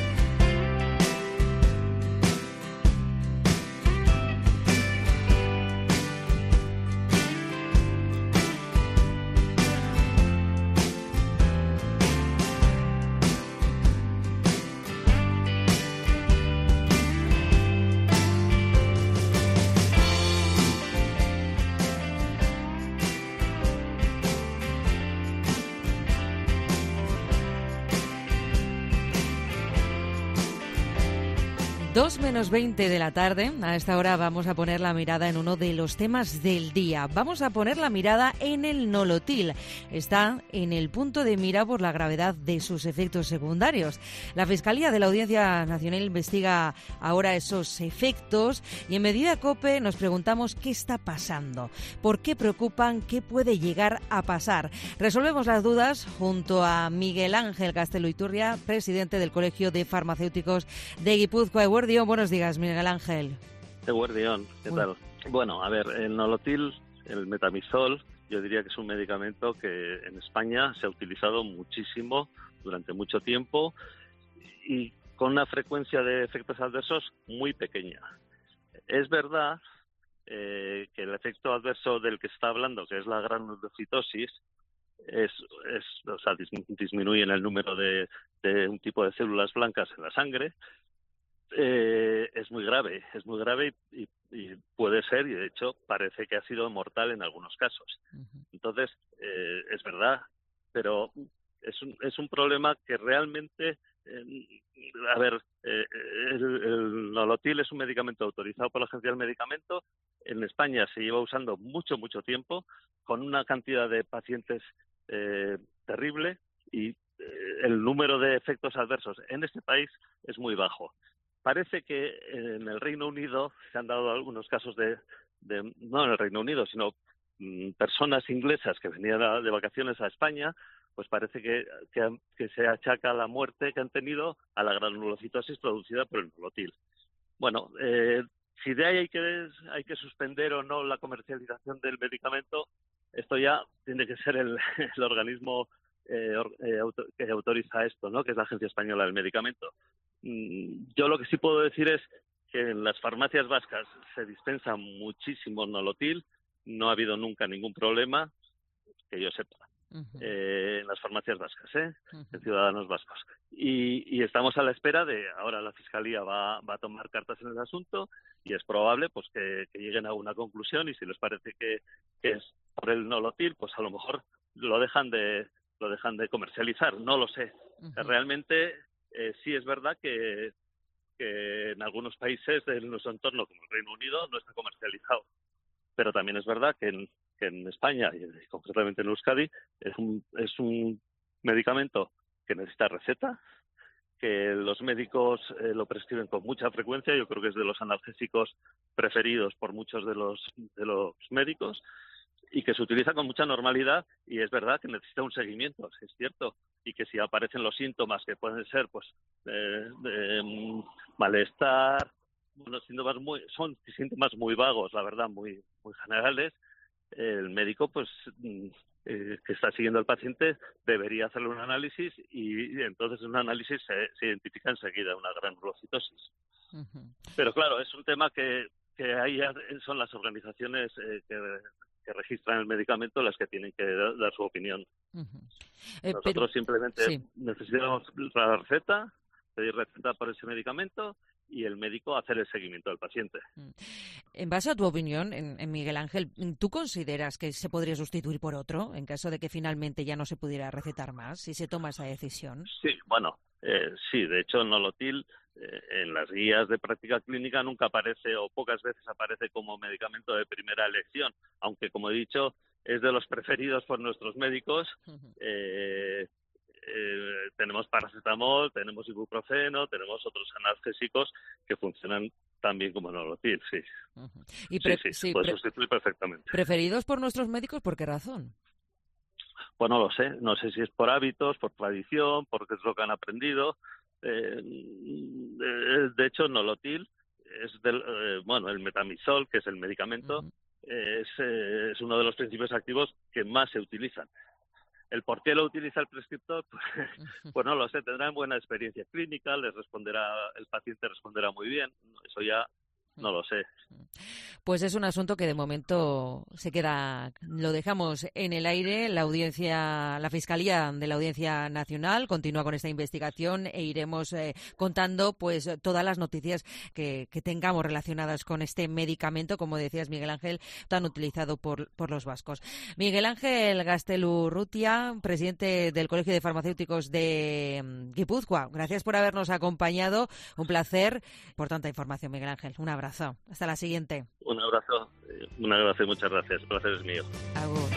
S4: Dos menos veinte de la tarde. A esta hora vamos a poner la mirada en uno de los temas del día. Vamos a poner la mirada en el nolotil. Está en el punto de mira por la gravedad de sus efectos secundarios. La Fiscalía de la Audiencia Nacional investiga ahora esos efectos y en Medida COPE nos preguntamos qué está pasando, por qué preocupan, qué puede llegar a pasar. Resolvemos las dudas junto a Miguel Ángel Castelo Iturria, presidente del Colegio de Farmacéuticos de Guipúzcoa. Buenos días, Miguel Ángel.
S15: Eguardión, ¿qué tal? Bueno, a ver, el nolotil, el metamisol, yo diría que es un medicamento que en España se ha utilizado muchísimo durante mucho tiempo y con una frecuencia de efectos adversos muy pequeña. Es verdad eh, que el efecto adverso del que se está hablando, que es la granulocitosis, es, es o sea, dis, disminuye en el número de, de un tipo de células blancas en la sangre, eh, es muy grave, es muy grave y, y, y puede ser, y de hecho parece que ha sido mortal en algunos casos. Uh-huh. Entonces, eh, es verdad, pero es un, es un problema que realmente, eh, a ver, eh, el, el Nolotil es un medicamento autorizado por la Agencia del Medicamento. En España se lleva usando mucho, mucho tiempo, con una cantidad de pacientes eh, terrible, y eh, el número de efectos adversos en este país es muy bajo. Parece que en el Reino Unido se han dado algunos casos de, de no en el Reino Unido, sino mm, personas inglesas que venían a, de vacaciones a España, pues parece que, que, que se achaca la muerte que han tenido a la granulocitosis producida por el Nolotil. Bueno, eh, si de ahí hay que, hay que suspender o no la comercialización del medicamento, esto ya tiene que ser el, el organismo eh, eh, auto, que autoriza esto, ¿no? Que es la Agencia Española del Medicamento. Yo lo que sí puedo decir es que en las farmacias vascas se dispensa muchísimo Nolotil, no ha habido nunca ningún problema, que yo sepa, uh-huh. eh, en las farmacias vascas, ¿eh? Uh-huh. En ciudadanos vascos. Y, y estamos a la espera de, ahora la Fiscalía va, va a tomar cartas en el asunto y es probable pues que, que lleguen a una conclusión, y si les parece que, que es por el Nolotil, pues a lo mejor lo dejan de, lo dejan de comercializar, no lo sé. Uh-huh. Realmente... Eh, sí es verdad que, que en algunos países de nuestro entorno, como el Reino Unido, no está comercializado. Pero también es verdad que en, que en España, y concretamente en Euskadi, es un, es un medicamento que necesita receta, que los médicos eh, lo prescriben con mucha frecuencia. Yo creo que es de los analgésicos preferidos por muchos de los, de los médicos, y que se utiliza con mucha normalidad, y es verdad que necesita un seguimiento, es cierto, y que si aparecen los síntomas que pueden ser pues eh, de um, malestar, unos síntomas muy, son síntomas muy vagos, la verdad, muy muy generales, el médico pues eh, que está siguiendo al paciente debería hacerle un análisis, y, y entonces en un análisis se, se identifica enseguida una granulocitosis. Uh-huh. Pero claro, es un tema que, que ahí son las organizaciones eh, que que registran el medicamento las que tienen que dar, dar su opinión. Uh-huh. eh, Nosotros pero, simplemente sí. necesitamos la receta, pedir receta por ese medicamento, y el médico hacer el seguimiento del paciente.
S4: En base a tu opinión, en, en Miguel Ángel, ¿tú consideras que se podría sustituir por otro en caso de que finalmente ya no se pudiera recetar más, si se toma esa decisión?
S15: Sí, bueno, eh, sí, de hecho el Nolotil eh, en las guías de práctica clínica nunca aparece, o pocas veces aparece como medicamento de primera elección, aunque como he dicho es de los preferidos por nuestros médicos. Uh-huh. eh, Eh, tenemos paracetamol, tenemos ibuprofeno, tenemos otros analgésicos que funcionan tan bien como Nolotil, sí. Uh-huh. Y pre- sí, sí, sí, se puede pre- sustituir perfectamente.
S4: ¿Preferidos por nuestros médicos por qué razón?
S15: Pues no lo sé, no sé si es por hábitos, por tradición, porque es lo que han aprendido. Eh, de hecho, Nolotil es del, eh, bueno, el metamizol, que es el medicamento, uh-huh. es, eh, es uno de los principios activos que más se utilizan. El por qué lo utiliza el prescriptor, pues, pues no lo sé, tendrán buena experiencia clínica, les responderá, el paciente responderá muy bien, eso ya no lo sé.
S4: Pues es un asunto que de momento se queda, lo dejamos en el aire. La audiencia, la Fiscalía de la Audiencia Nacional continúa con esta investigación e iremos eh, contando pues todas las noticias que, que tengamos relacionadas con este medicamento, como decías Miguel Ángel, tan utilizado por, por los vascos. Miguel Ángel Gaztelurrutia, presidente del Colegio de Farmacéuticos de Guipúzcoa, gracias por habernos acompañado, un placer por tanta información, Miguel Ángel, un abrazo. Hasta la siguiente.
S15: Un abrazo, un abrazo y muchas gracias. El placer es mío.
S4: Agur.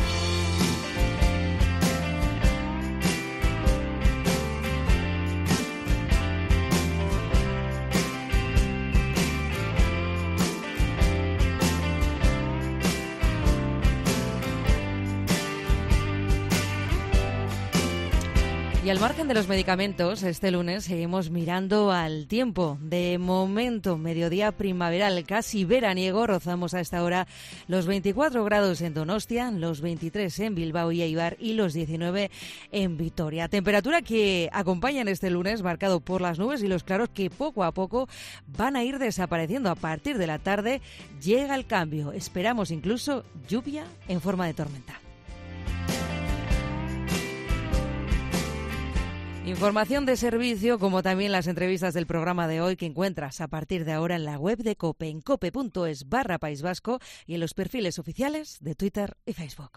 S4: Y Y al margen de los medicamentos, este lunes seguimos mirando al tiempo. De momento, mediodía primaveral, casi veraniego, rozamos a esta hora los veinticuatro grados en Donostia, los veintitrés en Bilbao y Eibar y los diecinueve en Vitoria. Temperatura que acompaña en este lunes, marcado por las nubes y los claros que poco a poco van a ir desapareciendo. A partir de la tarde llega el cambio. Esperamos incluso lluvia en forma de tormenta. Información de servicio, como también las entrevistas del programa de hoy que encuentras a partir de ahora en la web de COPE, en cope.es barra País Vasco y en los perfiles oficiales de Twitter y Facebook.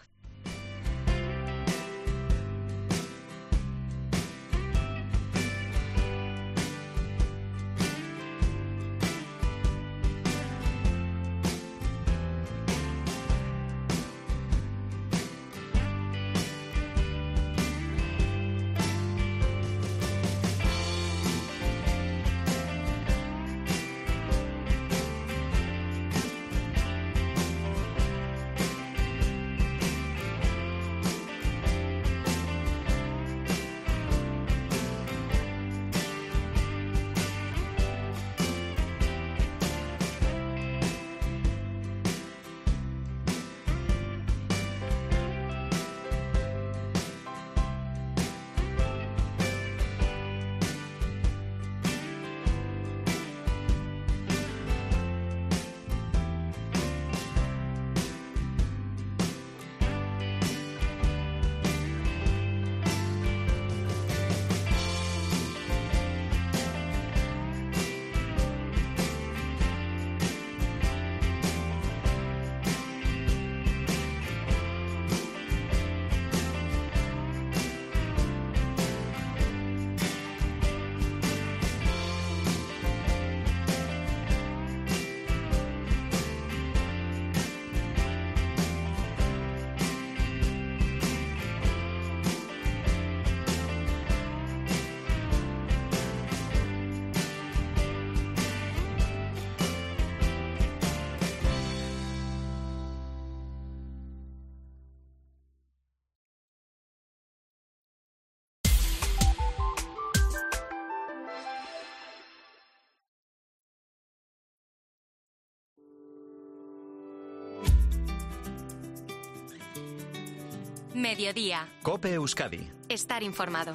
S1: Mediodía.
S2: COPE Euskadi.
S1: Estar informado.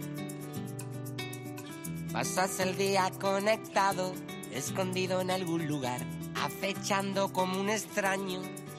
S16: Pasas el día conectado, escondido en algún lugar, acechando como un extraño,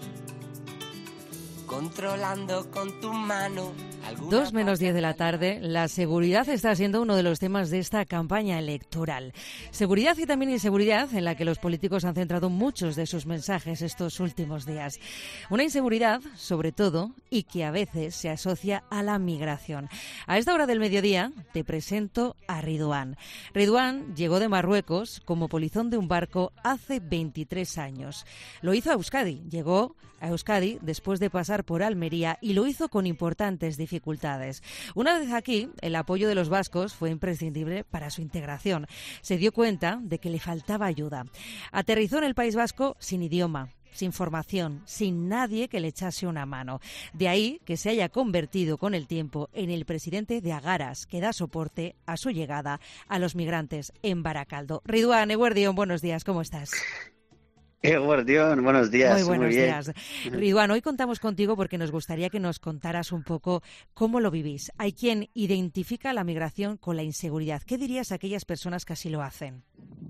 S16: controlando con tu mano.
S4: Dos menos diez de la tarde, la seguridad está siendo uno de los temas de esta campaña electoral. Seguridad y también inseguridad en la que los políticos han centrado muchos de sus mensajes estos últimos días. Una inseguridad, sobre todo, y que a veces se asocia a la migración. A esta hora del mediodía te presento a Ridwan. Ridwan llegó de Marruecos como polizón de un barco hace veintitrés años. Lo hizo a Euskadi, llegó a Euskadi después de pasar por Almería y lo hizo con importantes dificultades. Una vez aquí, el apoyo de los vascos fue imprescindible para su integración. Se dio cuenta de que le faltaba ayuda. Aterrizó en el País Vasco sin idioma, sin formación, sin nadie que le echase una mano. De ahí que se haya convertido con el tiempo en el presidente de Agaras, que da soporte a su llegada a los migrantes en Baracaldo. Ridwan Eguerdión, buenos días, ¿cómo estás?
S17: Eguerdión, buenos días.
S4: Muy buenos
S17: muy
S4: días. Ridwan, hoy contamos contigo porque nos gustaría que nos contaras un poco cómo lo vivís. Hay quien identifica la migración con la inseguridad. ¿Qué dirías a aquellas personas que así lo hacen?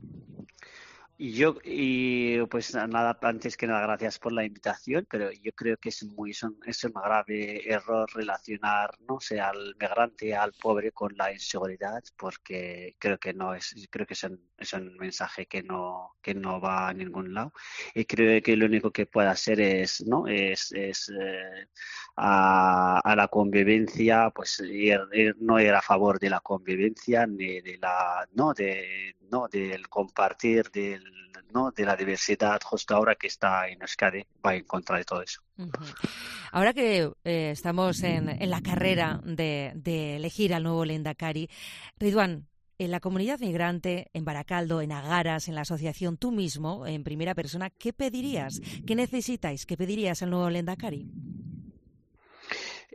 S17: Y yo, y pues nada, antes que nada, gracias por la invitación, pero yo creo que es muy son, es un grave error relacionar, no sé, al migrante, al pobre con la inseguridad, porque creo que no es, creo que es un, es un mensaje que no, que no va a ningún lado, y creo que lo único que puede hacer es, no, es, es eh, a, a la convivencia, pues ir, ir, no ir a favor de la convivencia ni de la, no, de, no, del compartir, del ¿no? de la diversidad, justo ahora que está en Euskadi, va en contra de todo eso.
S4: Uh-huh. Ahora que eh, estamos en, en la carrera de, de elegir al nuevo Lehendakari, Ridwan, en la comunidad migrante, en Baracaldo, en Agaras, en la asociación, tú mismo, en primera persona, ¿qué pedirías? ¿Qué necesitáis? ¿Qué pedirías al nuevo Lehendakari?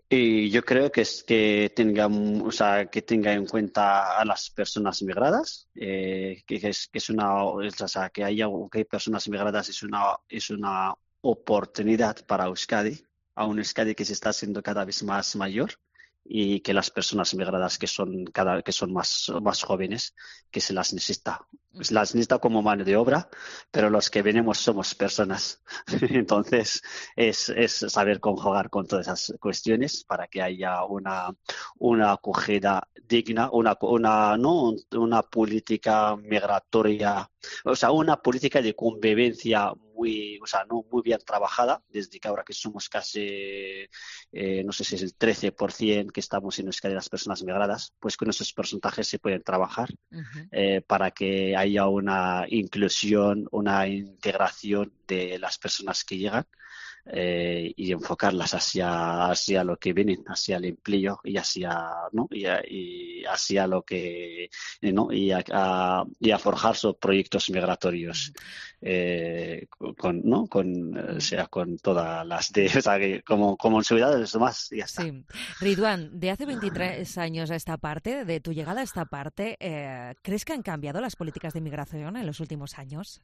S17: Y yo creo que es que tenga, o sea, que tenga en cuenta a las personas migradas, eh, que, es, que es una, o sea, que haya que hay personas migradas es una es una oportunidad para Euskadi, a un Euskadi que se está haciendo cada vez más mayor y que las personas migradas que son cada que son más más jóvenes que se las necesita. Se las necesita como mano de obra, pero los que venimos somos personas. Entonces, es, es saber conjugar con todas esas cuestiones para que haya una, una acogida digna, una, una, ¿no? una política migratoria, o sea, una política de convivencia muy, o sea, no muy bien trabajada, desde que ahora que somos casi, eh, no sé si es el trece por ciento que estamos en Euskadi las personas migradas, pues con esos porcentajes se pueden trabajar uh-huh. eh, para que haya una inclusión, una integración de las personas que llegan eh, y enfocarlas hacia, hacia lo que vienen, hacia el empleo y hacia, ¿no? y, a, y hacia lo que, ¿no? y, a, a, y a forjar sus proyectos migratorios. Eh, con, ¿no? con, o sea, con todas las de, o sea, que como, como en seguridad de los demás, y ya está.
S4: Sí. Ridwan, de hace veintitrés años a esta parte, de tu llegada a esta parte, eh, ¿crees que han cambiado las políticas de inmigración en los últimos años?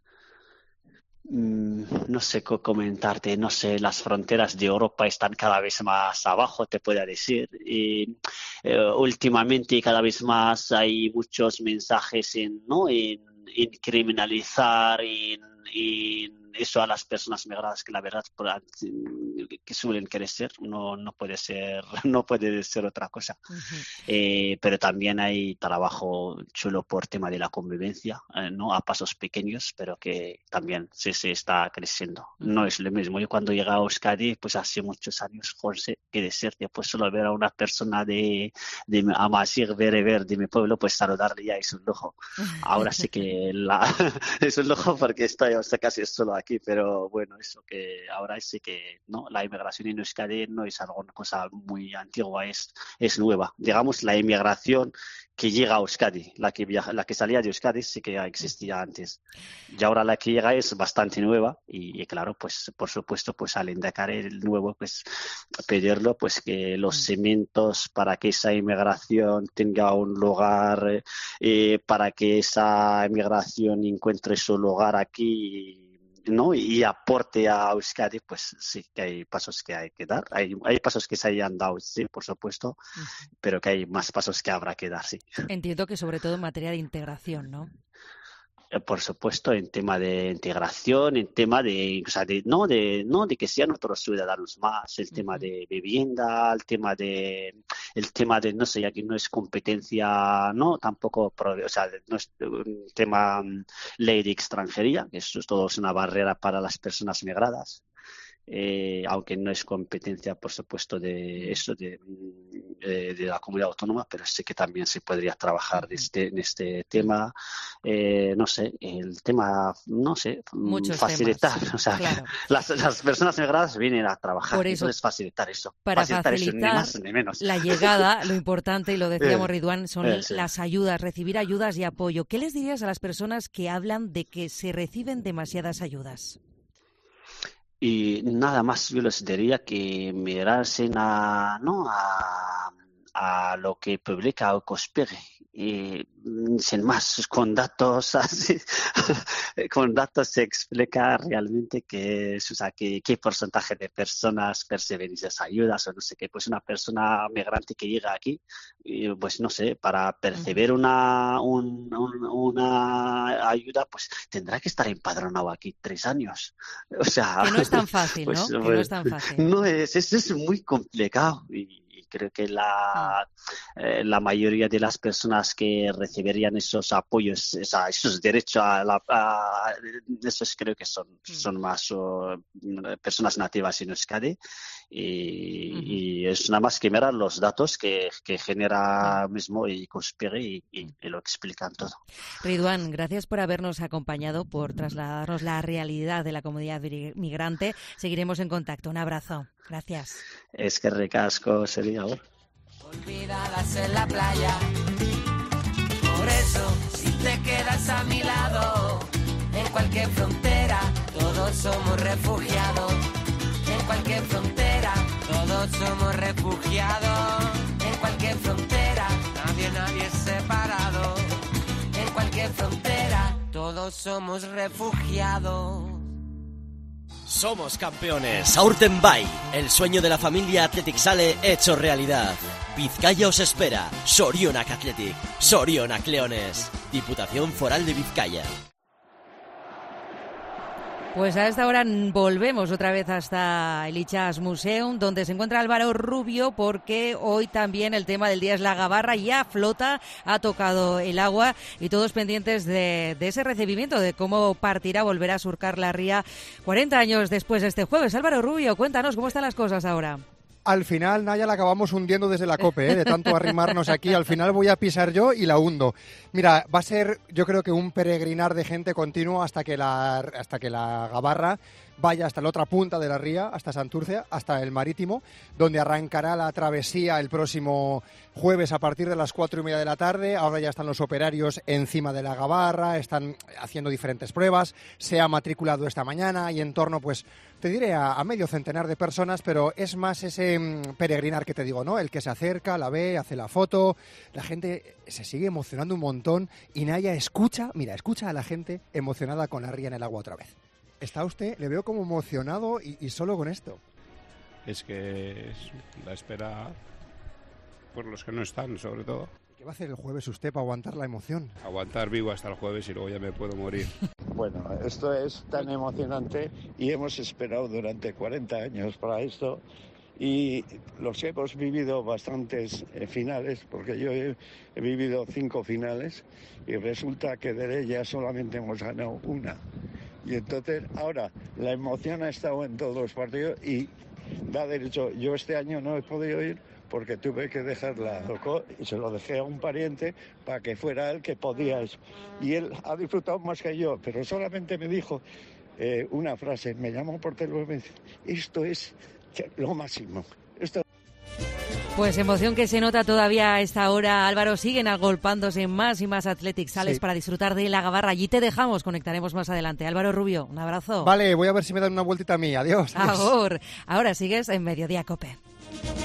S17: No sé qué comentarte, no sé, las fronteras de Europa están cada vez más abajo, te puedo decir, y eh, últimamente cada vez más hay muchos mensajes en, ¿no? en, en criminalizar, en, en eso a las personas migradas que la verdad que suelen crecer, no, no puede ser, no puede ser otra cosa. Uh-huh. Eh, pero también hay trabajo chulo por tema de la convivencia, eh, ¿no? A pasos pequeños, pero que también se, se está creciendo. Uh-huh. No es lo mismo. Yo cuando llegué a Euskadi, pues hace muchos años, José, que decirte, pues solo ver a una persona de, de Amasir, Bereber, de mi pueblo, pues saludarle ya es un lujo. Ahora sí que la, es un lujo porque estoy hasta casi solo aquí. Aquí, pero bueno, eso que ahora sí que no, la inmigración en Euskadi no es alguna cosa muy antigua, es, es nueva. Digamos, la inmigración que llega a Euskadi, la que viaja, la que salía de Euskadi sí que existía antes. Y ahora la que llega es bastante nueva y, y claro, pues por supuesto, pues al indicar el nuevo, pues pedirlo, pues que los cimientos para que esa inmigración tenga un lugar, eh, para que esa inmigración encuentre su lugar aquí, ¿no? Y aporte a Euskadi, pues sí que hay pasos que hay que dar. Hay, hay pasos que se hayan dado, sí, por supuesto, uh-huh. pero que hay más pasos que habrá que dar, sí.
S4: Entiendo que sobre todo en materia de integración, ¿no?
S17: Por supuesto, en tema de integración, en tema de, o sea, de no de no de que sean otros ciudadanos más, el uh-huh. tema de vivienda, el tema de el tema de no sé, ya que no es competencia, no tampoco, o sea, no es un tema ley de extranjería, que eso es todo es una barrera para las personas migradas. Eh, aunque no es competencia, por supuesto, de eso de, de, de la comunidad autónoma, pero sí que también se podría trabajar de este, en este tema, eh, no sé, el tema, no sé,
S4: muchos
S17: facilitar,
S4: temas,
S17: o sea,
S4: claro.
S17: las, las personas migradas vienen a trabajar,
S4: por eso,
S17: entonces facilitar eso,
S4: para
S17: facilitar,
S4: facilitar
S17: eso, ni más ni menos.
S4: La llegada, lo importante, y lo decíamos, eh, Ridwan, son
S17: eh, sí.
S4: las ayudas, recibir ayudas y apoyo. ¿Qué les dirías a las personas que hablan de que se reciben demasiadas ayudas?
S17: Y nada más yo les diría que mirarse a, ¿no? a, a lo que publica Ocospere, y sin más, con datos así, con datos se explica realmente que, o sea, que, qué porcentaje de personas perciben esas ayudas o no sé qué. Pues una persona migrante que llega aquí, pues no sé, para percibir una, un, un, una ayuda, pues tendrá que estar empadronado aquí tres años. O sea,
S4: que no es tan fácil,
S17: pues,
S4: ¿no?
S17: Pues,
S4: que no es tan fácil.
S17: No es, es, es muy complicado y creo que la, eh, la mayoría de las personas que recibirían esos apoyos, esa, esos derechos a la, a, esos creo que son, son más uh, personas nativas en Euskadi y, uh-huh. y es nada más que mirar los datos que, que genera uh-huh. mismo y Conspire y, y, y lo explican todo.
S4: Ridwan, gracias por habernos acompañado, por trasladarnos la realidad de la comunidad migrante. Seguiremos en contacto. Un abrazo. Gracias.
S17: Es que recasco sería.
S16: Olvidadas en la playa. Por eso, si te quedas a mi lado, en cualquier frontera, todos somos refugiados. En cualquier frontera, Todos somos refugiados en cualquier frontera, nadie, nadie es separado. En cualquier frontera, todos somos refugiados.
S18: Somos campeones. Aurten Bai, el sueño de la familia Athletic Sale hecho realidad. Vizcaya os espera. Sorionak Athletic. Sorionak Leones. Diputación Foral de Vizcaya.
S4: Pues a esta hora volvemos otra vez hasta el Itxas Museum, donde se encuentra Álvaro Rubio, porque hoy también el tema del día es la gabarra. Ya flota, ha tocado el agua y todos pendientes de, de ese recibimiento, de cómo partirá, volverá a surcar la ría cuarenta años después de este jueves. Álvaro Rubio, cuéntanos cómo están las cosas ahora.
S19: Al final, Naya, la acabamos hundiendo desde la COPE, ¿eh? De tanto arrimarnos aquí. Al final voy a pisar yo y la hundo. Mira, va a ser, yo creo que un peregrinar de gente continuo hasta que la, hasta que la gabarra vaya hasta la otra punta de la ría, hasta Santurce, hasta el Marítimo, donde arrancará la travesía el próximo jueves a partir de las cuatro y media de la tarde. Ahora ya están los operarios encima de la gabarra, están haciendo diferentes pruebas. Se ha matriculado esta mañana y en torno, pues, te diré a, a medio centenar de personas, pero es más ese mmm, peregrinar que te digo, ¿no? El que se acerca, la ve, hace la foto. La gente se sigue emocionando un montón y Naya escucha, mira, escucha a la gente emocionada con la ría en el agua otra vez. Está usted, le veo como emocionado y, y solo con esto.
S20: Es que es la espera por los que no están, sobre todo.
S19: ¿Qué va a hacer el jueves usted para aguantar la emoción?
S20: Aguantar vivo hasta el jueves y luego ya me puedo morir.
S21: Bueno, esto es tan emocionante y hemos esperado durante cuarenta años para esto y los hemos vivido bastantes eh, finales, porque yo he, he vivido cinco finales y resulta que de ellas solamente hemos ganado una. Y entonces, ahora, la emoción ha estado en todos los partidos y da derecho. Yo este año no he podido ir porque tuve que dejarla. Tocó y se lo dejé a un pariente para que fuera él que podía eso. Y él ha disfrutado más que yo, pero solamente me dijo eh, una frase. Me llamó por teléfono y me dice, esto es lo máximo. Esto...
S4: Pues emoción que se nota todavía a esta hora. Álvaro, siguen agolpándose más y más Athletic Sales sí. para disfrutar de la gabarra. Allí te dejamos, conectaremos más adelante. Álvaro Rubio, un abrazo.
S19: Vale, voy a ver si me dan una vueltita a mí. Adiós.
S4: Ahora, ahora sigues en Mediodía Cope.